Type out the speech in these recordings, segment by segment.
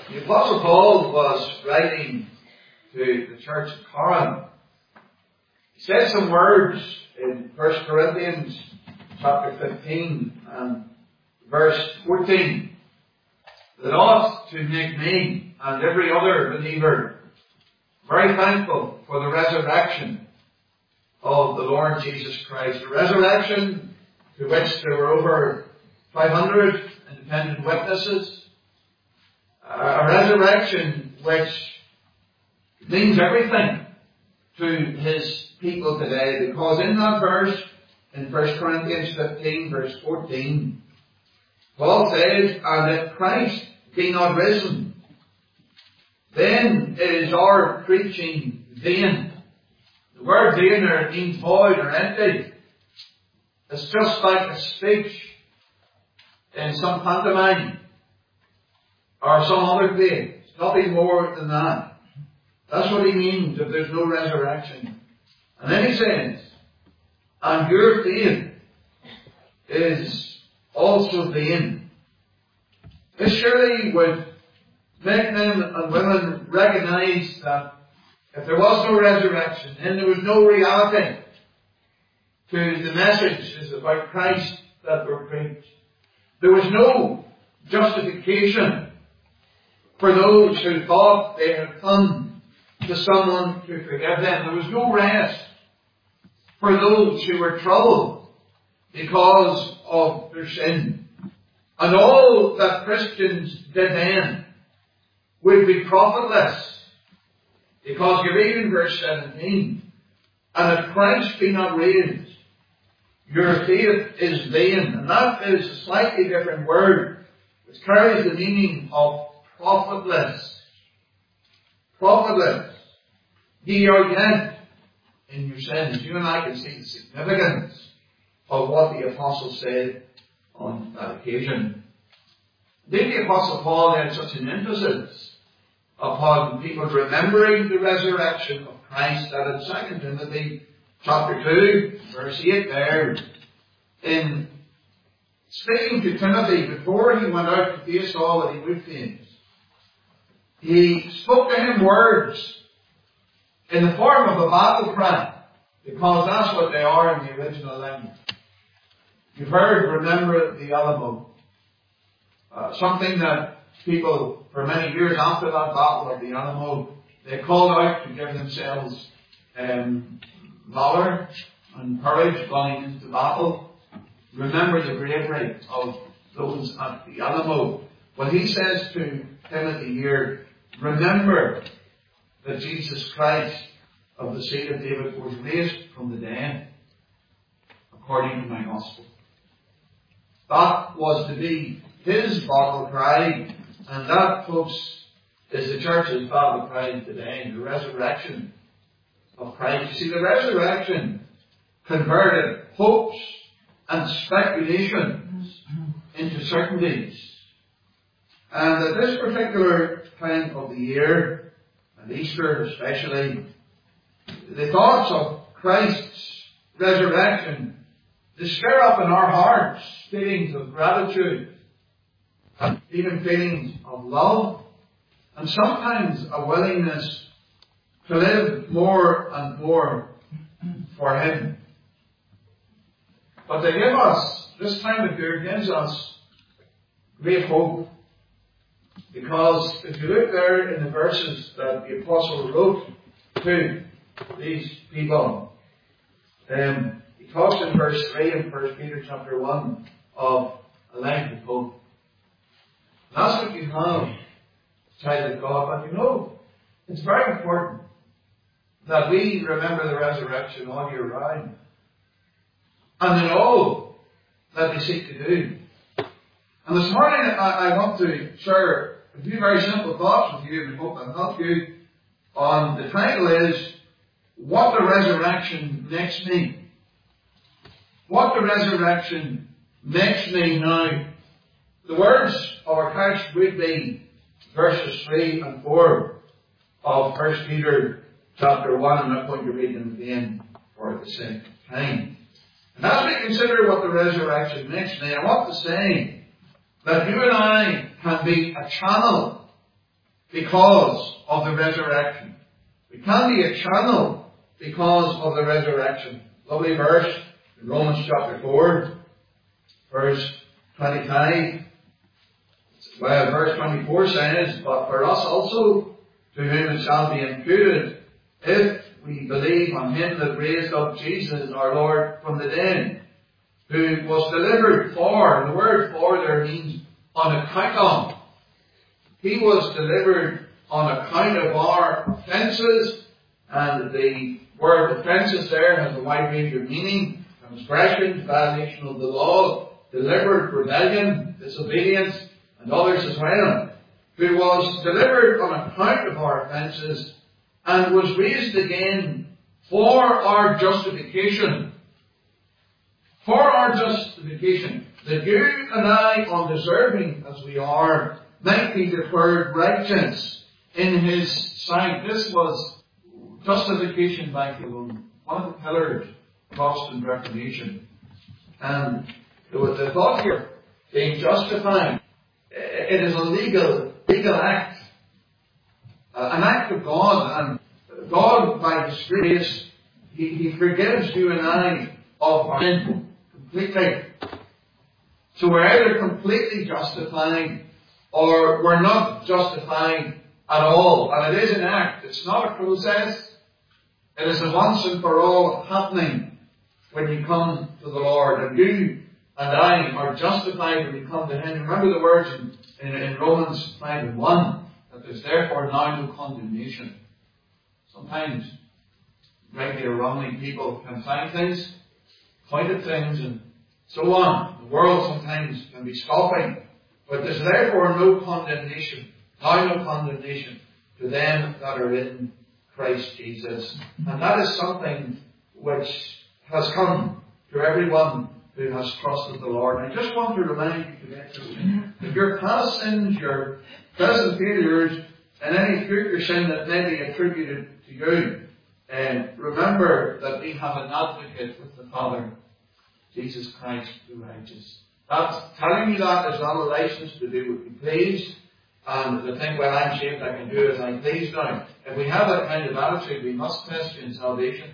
The Apostle Paul was writing to the church at Corinth. He said some words in 1 Corinthians chapter 15 and verse 14 that ought to make me and every other believer very thankful for the resurrection of the Lord Jesus Christ. A resurrection to which there were over 500 independent witnesses. A resurrection which means everything to his people today, because in that verse, in 1 Corinthians 15 verse 14, Paul says, "And if Christ be not risen, then is our preaching vain." The word vain there means void or empty. It's just like a speech in some pantomime or some other place. It's nothing more than that. That's what he means if there's no resurrection. And then he says, "And your faith is also vain." This surely would make men and women recognize that if there was no resurrection, then there was no reality to the messages about Christ that were preached. There was no justification for those who thought they had come to someone to forgive them. There was no rest for those who were troubled because of their sin. And all that Christians did then would be profitless, because you read in verse 17, "And if Christ be not raised, your faith is vain." And that is a slightly different word, which carries the meaning of profitless. Profitless. Ye are yet in your sins. You and I can see the significance of what the apostle said on that occasion. Did the apostle Paul had such an emphasis upon people remembering the resurrection of Christ that in 2 Timothy chapter 2, verse 8 there, in speaking to Timothy before he went out to face all that he would face, he spoke to him words in the form of a battle cry, because that's what they are in the original language. You've heard, "Remember the Alamo." Something that people, for many years after that battle of the Alamo, they called out to give themselves valor and courage going into battle. Remember the bravery of those at the Alamo. Well, he says to Timothy here, remember that Jesus Christ of the seed of David was raised from the dead according to my gospel. That was to be his battle cry, and that, folks, is the church's battle cry today, the resurrection of Christ. You see, the resurrection converted hopes and speculations into certainties. And at this particular time of the year, and Easter especially, the thoughts of Christ's resurrection, they stir up in our hearts feelings of gratitude, and even feelings of love, and sometimes a willingness to live more and more for Him. But they give us, this time of year gives us great hope. Because if you look there in the verses that the apostle wrote to these people, he talks in verse 3 in 1 Peter chapter 1 of a life of hope. And that's what you have, child of God. But you know, it's very important that we remember the resurrection all year round, and in all that we seek to do. And this morning I want to share a few very simple thoughts with you, and I hope I'll help you. On the title is, What the Resurrection Makes Me. What the resurrection makes me now. The words of our text would be verses 3 and 4 of 1 Peter chapter 1. I'm not going to read them again for the sake of time. And as we consider what the resurrection makes me, I want to say that you and I can be a channel because of the resurrection. We can be a channel because of the resurrection. Lovely verse in Romans chapter 4, verse 25. Well, verse 24 says, "But for us also, to whom it shall be imputed, if we believe on him that raised up Jesus our Lord from the dead, who was delivered for," the word "for" there means on account of. He was delivered on account of our offences, and the word offences there has a wide range of meaning: transgression, violation of the law, deliberate rebellion, disobedience, and others as well. Who was delivered on account of our offences and was raised again for our justification. For our justification, that you and I, undeserving as we are, might be declared righteous in His sight. This was justification by faith, one of the pillars of Protestant Reformation. And the thought here, being justified, it is a legal act, an act of God, and God, by His grace, He forgives you and I of our sin completely. So we're either completely justified or we're not justified at all. And it is an act. It's not a process. It is a once and for all happening when you come to the Lord. And you and I are justified when we come to Him. Remember the words in Romans 5:1, that there's therefore now no condemnation. Sometimes, rightly or wrongly, people can find things, point at things, and so on. The world sometimes can be scoffing. But there's therefore no condemnation, now no condemnation to them that are in Christ Jesus. And that is something which has come to everyone who has trusted the Lord. And I just want to remind you today, that your past sins, your present failures, and any future sin that may be attributed to you, remember that we have an advocate with the Father, Jesus Christ the righteous. That's telling you that is not a license to do what you please, and to think, well, I'm saved, I can do as I please now. If we have that kind of attitude, we must question salvation.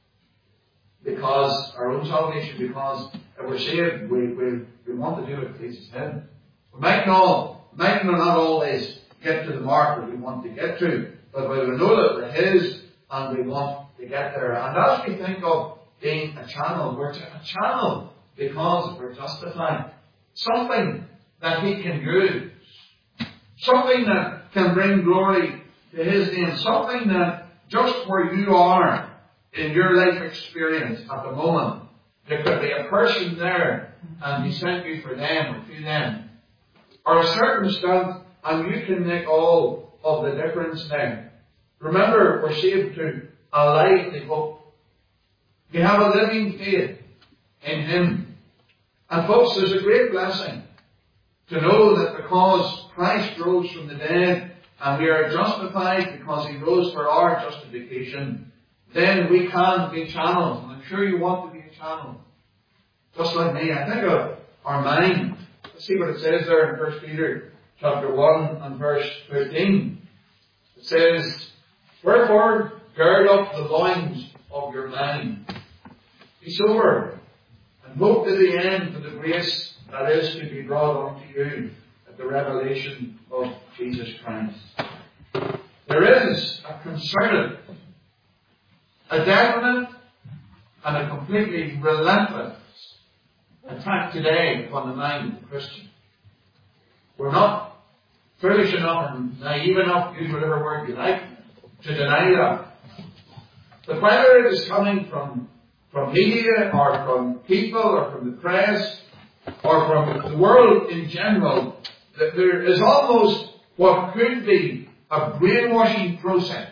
Because our own salvation, because if we're saved, we want to do what pleases Him. We might not always get to the mark that we want to get to, but we know that we're His and we want to get there. And as we think of being a channel, we're a channel because we're justified. Something that He can use. Something that can bring glory to His name. Something that just where you are in your life experience at the moment, there could be a person there and He sent you for them or to them. Or a circumstance, and you can make all of the difference there. Remember, we're saved to a lively hope. We have a living faith in Him. And folks, there's a great blessing to know that because Christ rose from the dead and we are justified because He rose for our justification, then we can be channels. And I'm sure you want to be a channel. Just like me. I think of our mind. Let's see what it says there in 1 Peter chapter 1 and verse 13. It says, "Wherefore gird up the loins of your mind. Be sober, and hope to the end for the grace that is to be brought unto you at the revelation of Jesus Christ." There is a concerted, a definite, and a completely relentless attack today upon the mind of the Christian. We're not foolish enough and naive enough, use whatever word you like, to deny that. But whether it is coming from media, or from people, or from the press, or from the world in general, that there is almost what could be a brainwashing process.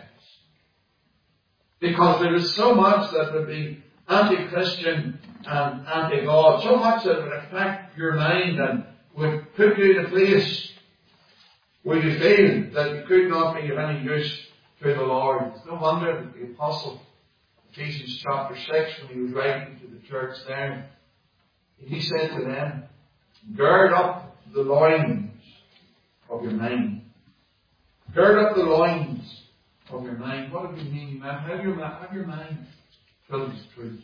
Because there is so much that would be anti-Christian and anti-God, so much that would affect your mind and would put you in a place where you feel that you could not be of any use to the Lord. It's no wonder that the Apostle, Ephesians chapter 6, when he was writing to the church there, he said to them, "Gird up the loins of your mind." Gird up the loins of your mind. What do you mean, man? Have your mind filled with truth.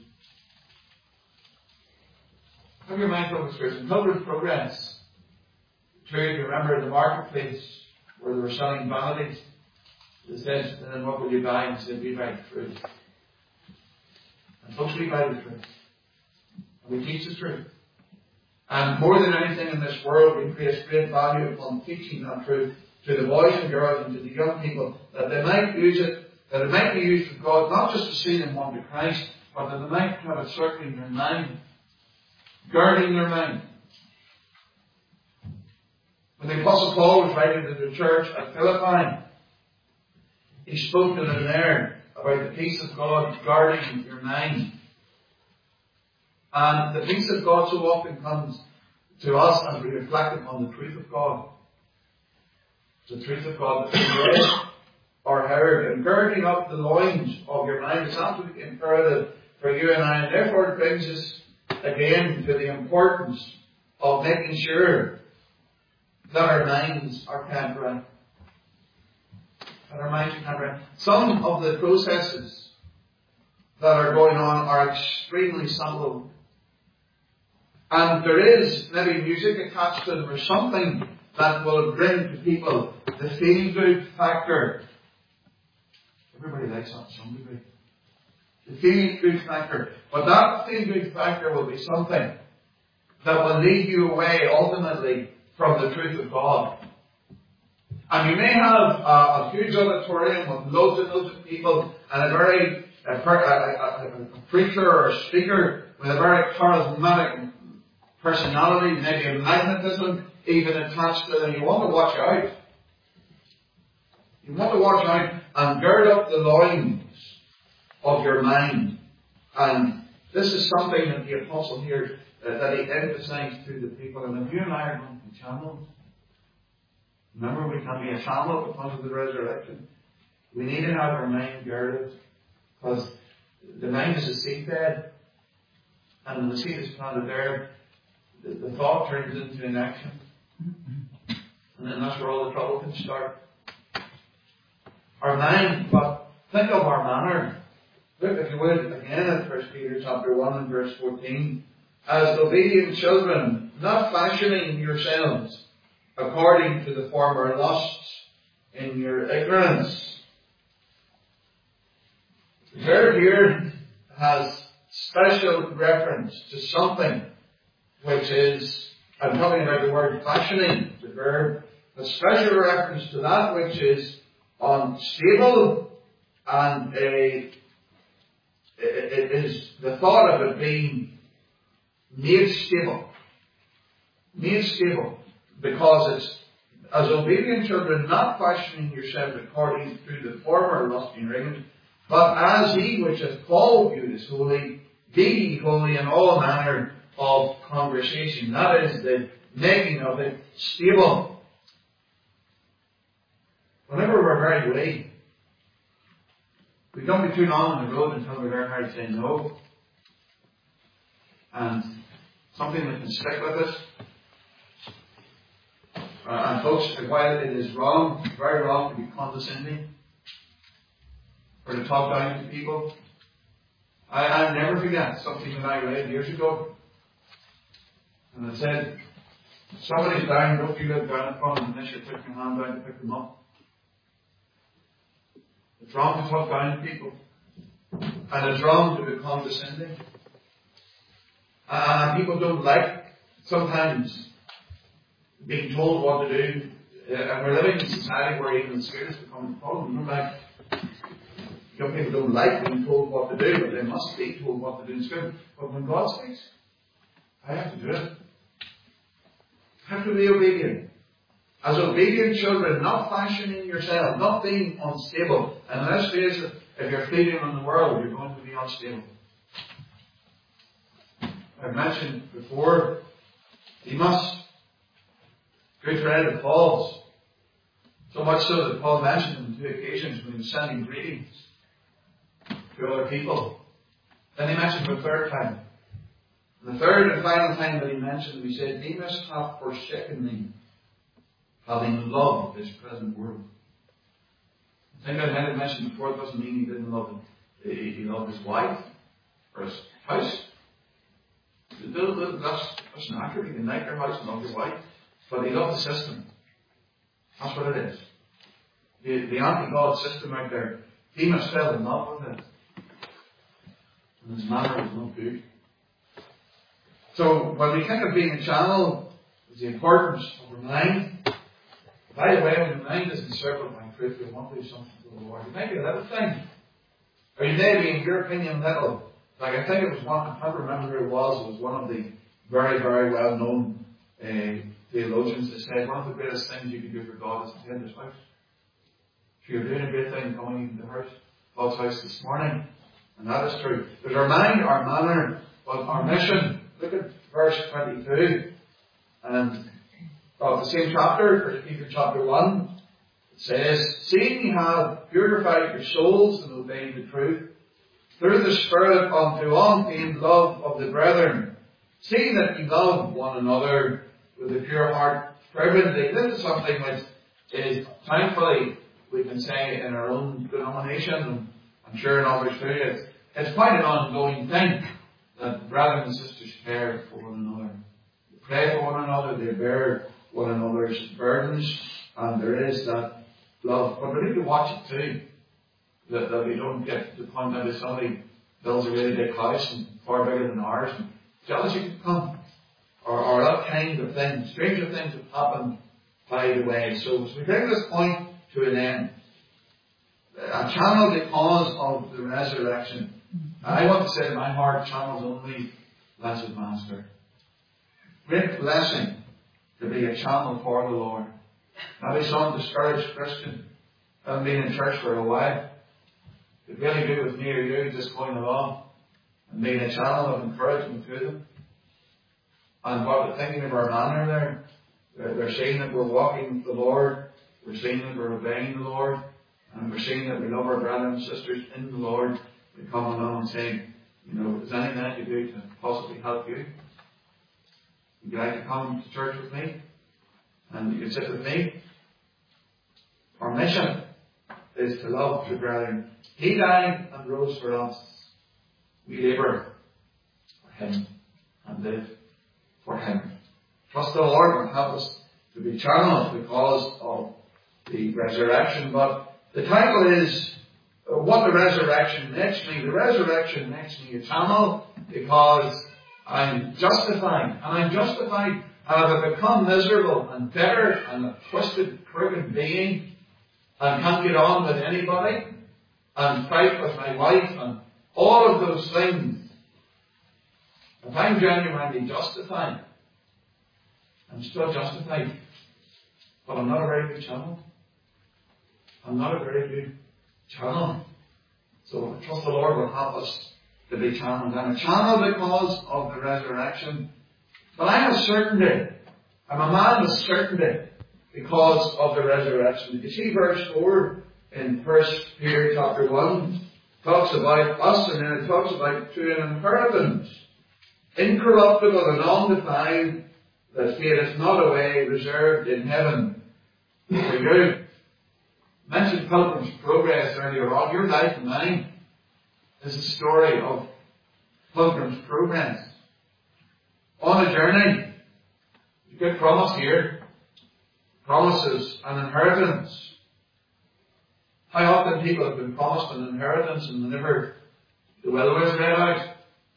Have your mind filled with truth. And filled with progress. True, if you remember in the marketplace where they were selling vanities, they said, and then what will you buy? And they said, we buy the truth. And folks, we buy the truth. And we teach the truth. And more than anything in this world, we place great value upon teaching that truth to the boys and girls and to the young people, that they might use it, that it might be used of God, not just to see them one to Christ, but that they might have it circling their mind, guarding their mind. When the Apostle Paul was writing to the church at Philippi, he spoke to them there about the peace of God guarding your mind. And the peace of God so often comes to us as we reflect upon the truth of God. The truth of God that we read or heard. And girding up the loins of your mind is absolutely imperative for you and I. And therefore it brings us again to the importance of making sure that our minds are kept right. That our minds are kept right. Some of the processes that are going on are extremely subtle. And there is maybe music attached to them or something that will bring to people the feel-good factor. Everybody likes that to some degree. The feel-good factor. But that feel-good factor will be something that will lead you away ultimately from the truth of God. And you may have a huge auditorium with loads and loads of people and a preacher or a speaker with a very charismatic personality, maybe a magnetism even attached to them. You want to watch out. You want to watch out and gird up the loins of your mind. And this is something that the apostle here, that he emphasized to the people. And if you and I are going to be channeled, remember we can be a channel because of the resurrection. We need to have our mind girded, because the mind is a seedbed, and when the seed is planted there, the thought turns into an action. And then that's where all the trouble can start. Our mind, but think of our manner. Look, if you would, again at 1 Peter chapter 1 and verse 14. As obedient children, not fashioning yourselves according to the former lusts in your ignorance. The verb here has special reference to something which is, I'm talking about the word fashioning, the verb, a special reference to that which is unstable, and it is the thought of it being made stable. Made stable. Because it's, as obedient children, not fashioning yourselves according to the former lust in your ignorance, but as he which hath called you is holy, be ye holy in all manner of conversation. That is the making of it stable. Whenever we're very witty, we don't be too long on the road until we learn how to say no. And something that can stick with us. And folks, while it is wrong, very wrong to be condescending or to talk down to people, I'll never forget something that I read years ago. And it said, somebody's down, don't you look down upon them unless you put your hand down to pick them up. It's wrong to talk down to people. And it's wrong to be condescending. And people don't like sometimes being told what to do. And we're living in a society where even the schools become a problem. Young people don't like being told what to do, but they must be told what to do in school. But when God speaks, I have to do it. I have to be obedient. As obedient children, not fashioning yourself, not being unstable. And let's face it, if you're feeding on the world, you're going to be unstable. I've mentioned before, Demas, good friend of Paul's, so much so that Paul mentioned him on 2 occasions when he was sending greetings to other people. Then he mentioned him a third time. The third and final time that he mentioned him, he said, Demas hath forsaken me, having loved this present world. I think I mentioned before, it doesn't mean he didn't love him. He loved his wife or his house. That's not accurate. You can like your house and love your wife. But he loved the system. That's what it is. The anti-God system out there, he must fell in love with it. And his manner was not good. So when we think of being a channel, there's the importance of our mind. By the way, when the mind is encircled by truth, we want to do something for the Lord. It may be a little thing. Or you may be, in your opinion, little. Like I think it was one, I can't remember who it was one of the very, very well known theologians that said one of the greatest things you can do for God is to tend his house. So you're doing a great thing coming into God's house this morning. And that is true. There's our mind, our manner, but our mission. Look at verse 22. And of the same chapter, 1 Peter chapter 1, it says, seeing ye have purified your souls and obeyed the truth, through the Spirit unto unfeigned love of the brethren, seeing that ye love one another with a pure heart fervently. This is something which is, thankfully, we can say in our own denomination, and I'm sure in others too, it's quite an ongoing thing that brothers and sisters care for one another. They pray for one another, they bear one another's burdens, and there is that love. But we need to watch it too, that we don't get to the point that somebody builds a really big house and far bigger than ours, and jealousy can come, or that kind of thing. Stranger things have happened by the way. So as we bring this point to an end, a channel because of the resurrection. I want to say in my heart, channels only blessed Master. Great blessing to be a channel for the Lord. Maybe some discouraged Christian haven't been in church for a while. It'd really be with me or you just going along and being a channel of encouragement to them. And what we're thinking of our manner there, they're seeing that we're walking with the Lord, we're seeing that we're obeying the Lord, and we're seeing that we love our brothers and sisters in the Lord. We come along and saying, is there anything that you do to possibly help you? Would you like to come to church with me? And you can sit with me. Our mission is to love the brethren. He died and rose for us. We labour for him and live for him. Trust the Lord will help us to be channels because of the resurrection. But the title is what the resurrection makes me. The resurrection makes me a channel because I'm justified. And I'm justified. And I've become miserable and bitter and a twisted, crooked being and can't get on with anybody and fight with my wife and all of those things. If I'm genuinely justified, I'm still justified, but I'm not a very good channel. I'm not a very good channel. So I trust the Lord will help us to be channels. I'm a channel because of the resurrection. But I have certainty. I'm a man with certainty because of the resurrection. You see verse 4 in 1 Peter chapter 1 talks about us, and then it talks about to an inheritance, incorruptible and undefiled, that fadeth not away, reserved in heaven for you. I mentioned Pilgrim's Progress earlier on. Your life and mine is a story of Pilgrim's Progress. On a journey, you get promised here, promises an inheritance. How often people have been promised an inheritance and whenever the will was read out,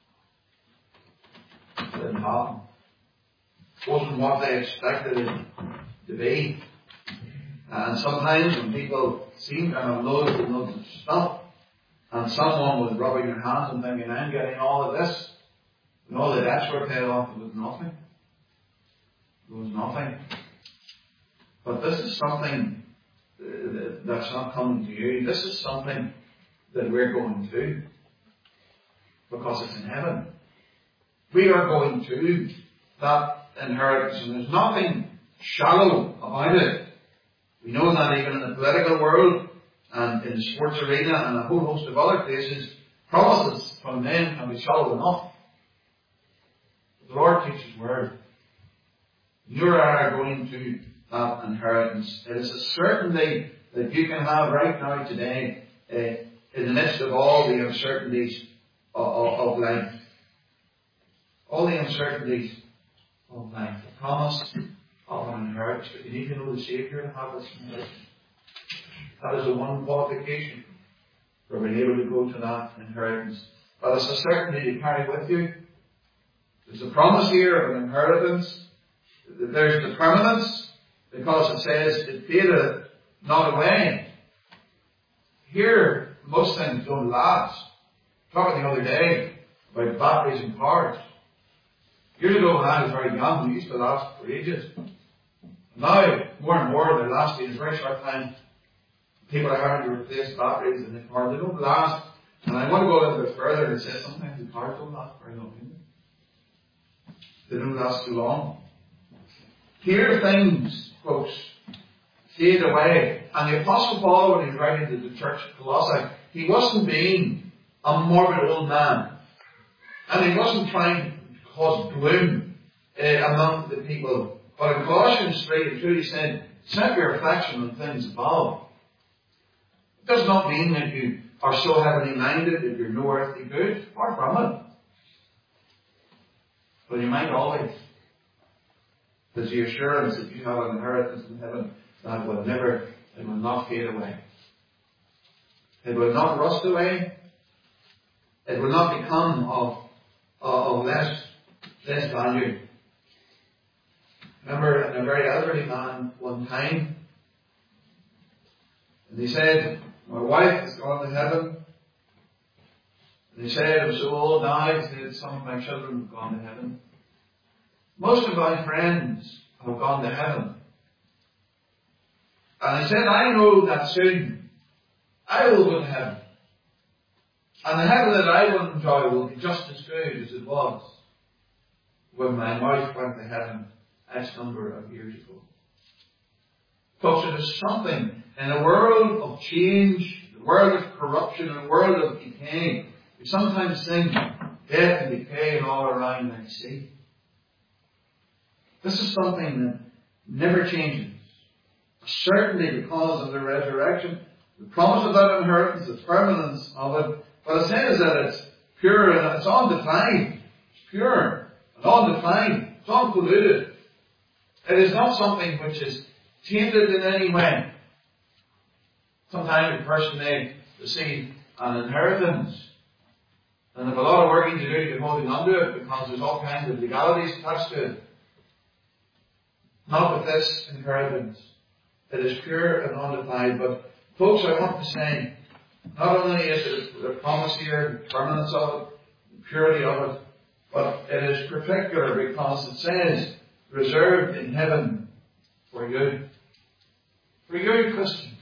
it didn't happen. It wasn't what they expected it to be. And sometimes when people seem to have loads and loads of stuff, and someone was rubbing their hands and thinking, I'm getting all of this, and all the debts were paid off, it was nothing. It was nothing. But this is something that's not coming to you. This is something that we're going to, because it's in heaven. We are going to that inheritance, and there's nothing shallow about it. We know that even in the political world and in the sports arena and a whole host of other places, promises from men can be shallow enough. But the Lord teaches word. You are going to that inheritance. It is a certainty that you can have right now today in the midst of all the uncertainties of life. All the uncertainties of life. The promise of an inheritance. But you need to know the Saviour to have this inheritance. That is the one qualification for being able to go to that inheritance. But it's a certainty to carry with you. There's a promise here of an inheritance. There's the permanence, because it says it fadeth not away. Here, most things don't last. Talking the other day about batteries and cars. Years ago when I was very young, they used to last for ages. Now, more and more, they're lasting in a very short time. People are having to replace batteries in the car. They don't last. And I want to go a little bit further and say sometimes the cars don't last very long. They don't last too long. Here things, folks, fade away. And the Apostle Paul, when he was writing to the church at Colossae, he wasn't being a morbid old man. And he wasn't trying to cause gloom among the people. But in Colossians 3:2 he said, set your affection on things above. It does not mean that you are so heavenly minded that you're no earthly good. Far from it. But you might always. There's the assurance that you have an inheritance in heaven that will never, it will not fade away. It will not rust away. It will not become of less value. Remember, a very elderly man one time, and he said, my wife has gone to heaven. And he said, I'm so old now, he said, some of my children have gone to heaven. Most of my friends have gone to heaven. And he said, I know that soon I will go to heaven. And the heaven that I will enjoy will be just as good as it was when my wife went to heaven X number of years ago. Folks, it is something in a world of change, a world of corruption, a world of decay. We sometimes think death and decay and all around like sea. This is something that never changes. Certainly because of the resurrection, the promise of that inheritance, the permanence of it. But it says that it's pure and it's undefiled. It's pure and undefiled. It's unpolluted. It is not something which is tainted in any way. Sometimes a person may receive an inheritance and have a lot of working to do to get holding on to it because there's all kinds of legalities attached to it. Not with this inheritance. It is pure and undefiled. But folks, I want to say, not only is it the promise here, the permanence of it, the purity of it, but it is particular because it says, reserved in heaven for you. For you, Christian.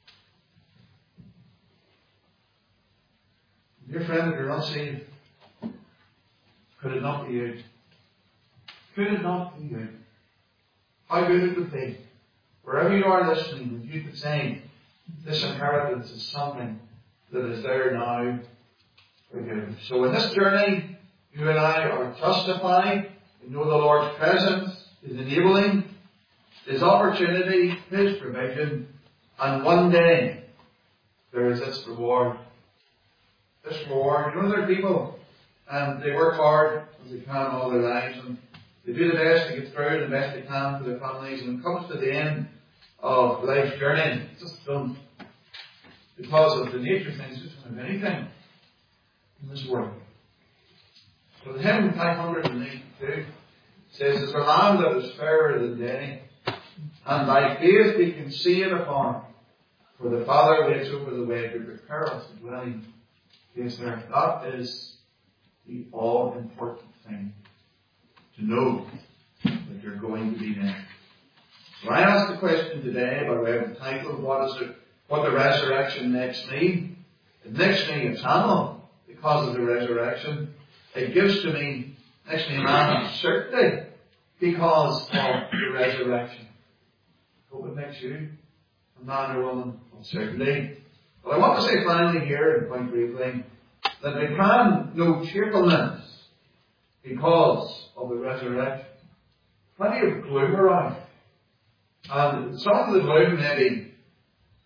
Dear friend, if you're not saved, could it not be you? Could it not be you? How good it would be, wherever you are listening, that you could say, this inheritance is something that is there now for you. So in this journey, you and I are justified. We know the Lord's presence is enabling, His opportunity, His provision, and one day there is this reward. This reward. You know, there are people, and they work hard as they can all their lives, and they do the best to get through, the best they can for their families, and it comes to the end of life's journey. They just don't, because of the nature of things, just don't have anything in this world. So the hymn 582 says, there's a land that is fairer than day, and by faith we can see it afar, for the Father waits over the way to prepare us a dwelling place there. That is the all-important thing, to know that you're going to be there. So I asked the question today by way of the title, what the resurrection makes me. It makes me eternal because of the resurrection. It gives to me, makes me a man of certainty because of the resurrection. I hope it makes you a man or woman of certainty. But I want to say finally here, and quite briefly, that we can know cheerfulness because of the resurrection. Plenty of gloom around. And some of the gloom maybe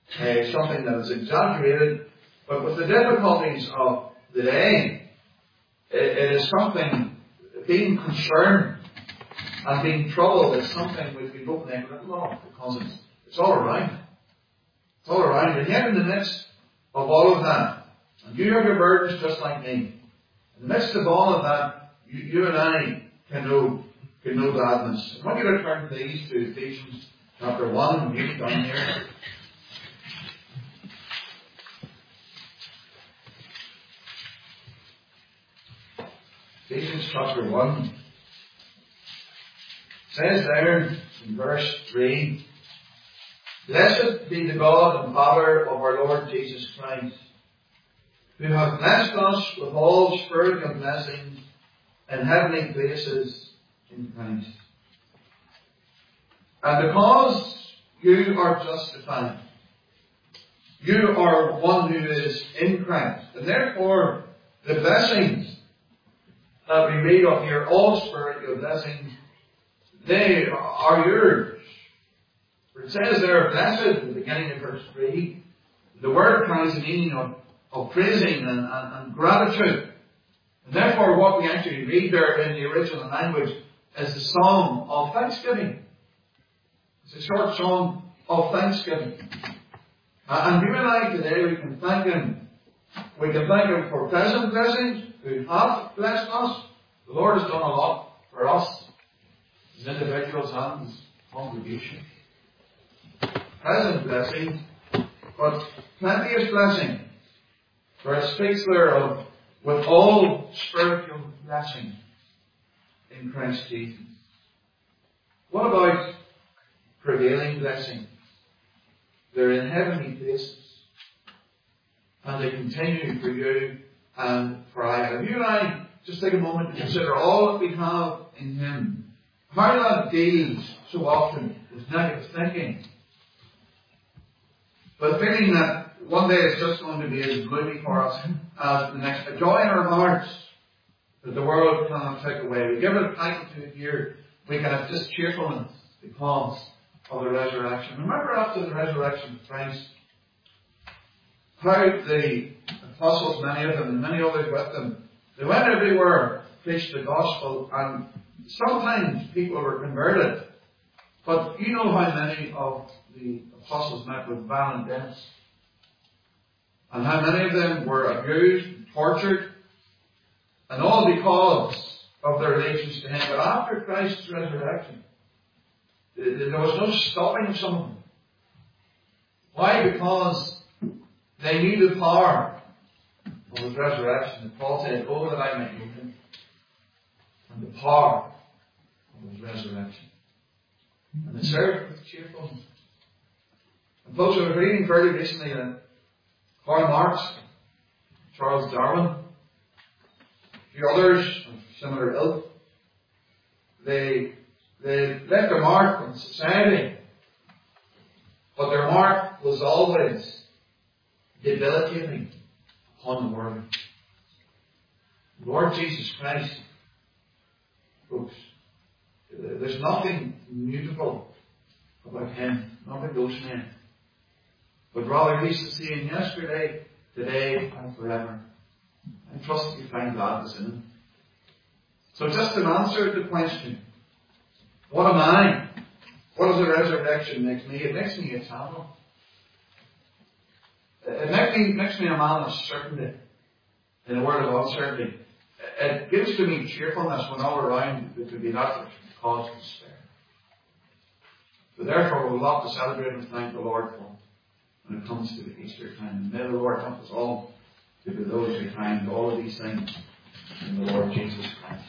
something that is exaggerated, but with the difficulties of the day, it is something, being concerned and being troubled is something we don't neglect a lot, because it's all around. It's all around. And yet in the midst of all of that, and you have your burdens just like me, in the midst of all of that, you and I can know gladness. I want you to turn please to Ephesians chapter 1, read down here. Ephesians chapter 1 says there in verse 3, Blessed be the God and Father of our Lord Jesus Christ, who hath blessed us with all spiritual blessings in heavenly places in Christ. And because you are justified, you are one who is in Christ. And therefore, the blessings that we read of here, all spiritual blessings, they are yours. For it says there, blessed at the beginning of verse 3. The word carries the meaning of praising and gratitude. And therefore what we actually read there in the original language is the song of thanksgiving. It's a short song of thanksgiving. And you and I today, we can thank Him. We can thank Him for present blessings, who have blessed us. The Lord has done a lot for us as individuals and as congregation. Present blessings, but plenteous blessing. For it speaks there of with all spiritual blessing in Christ Jesus. What about prevailing blessing? They're in heavenly places. And they continue for you and for I. And you and I just take a moment to consider all that we have in Him. How that deals so often with negative thinking. But feeling that one day it's just going to be as gloomy for us as the next. A joy in our hearts that the world cannot take away. We give it a title to it here. We can have this cheerfulness because of the resurrection. Remember after the resurrection of Christ, how the apostles, many of them and many others with them, they went everywhere, preached the gospel, and sometimes people were converted. But you know how many of the apostles met with violent deaths? And how many of them were abused, tortured, and all because of their allegiance to Him. But after Christ's resurrection, there was no stopping some of them. Why? Because they knew the power of His resurrection. And Paul said, "Oh, that I might know Him," and the power of His resurrection. And they served with cheerfulness. And folks, I was reading fairly recently that Karl Marx, Charles Darwin, a few others of similar ilk, they left a mark on society, but their mark was always debilitating upon the world. Lord Jesus Christ, folks, there's nothing mutable about Him, not about those men. But rather He's the same yesterday, today, and forever. I trust you find gladness in Him. So just an answer to the question, what am I? What does the resurrection make me? It makes me eternal. It makes me a man of certainty in a world of uncertainty. It gives to me cheerfulness when all around it could be nothing cause for despair. So therefore we'll love to celebrate and thank the Lord for when it comes to the Easter time. And may the Lord help us all to be those who find all of these things in the Lord Jesus Christ.